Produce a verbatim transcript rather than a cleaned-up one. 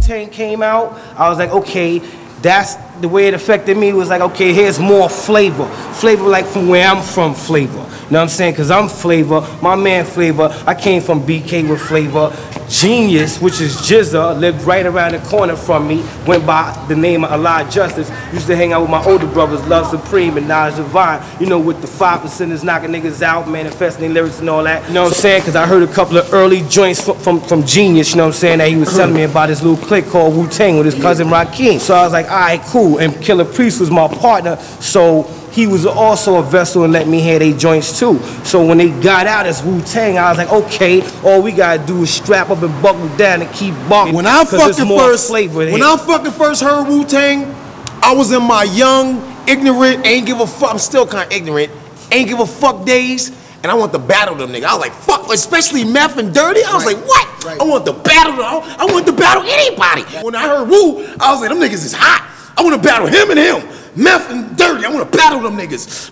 Wu-Tang came out, I was like, okay, that's the way it affected me. Was like, okay, here's more flavor. Flavor like from where I'm from flavor. You know what I'm saying? Because I'm Flavor, my man Flavor. I came from B K with Flavor. Genius, which is Jizza, lived right around the corner from me, went by the name of Allah Justice. Used to hang out with my older brothers, Love Supreme and Naj Divine, you know, with the five percenters knocking niggas out, manifesting their lyrics and all that. You know what I'm saying? Because I heard a couple of early joints from, from, from Genius, you know what I'm saying, that he was telling me about this little clique called Wu-Tang with his cousin Rakim. So I was like, all right, cool. And Killer Priest was my partner, so he was also a vessel and let me hear they joints too. So when they got out as Wu-Tang, I was like, okay, all we gotta do is strap up and buckle down and keep bucking. When I fucking first, when I fucking first heard Wu-Tang, I was in my young, ignorant, ain't give a fuck, I'm still kind of ignorant, ain't give a fuck days, and I want to battle them niggas. I was like, fuck, especially Meth and Dirty. I was right. like, what? Right. I want to battle them. I want to battle anybody. Right. When I heard Wu, I was like, them niggas is hot. I want to battle him and him. Meth and Dirty, I want to battle them niggas.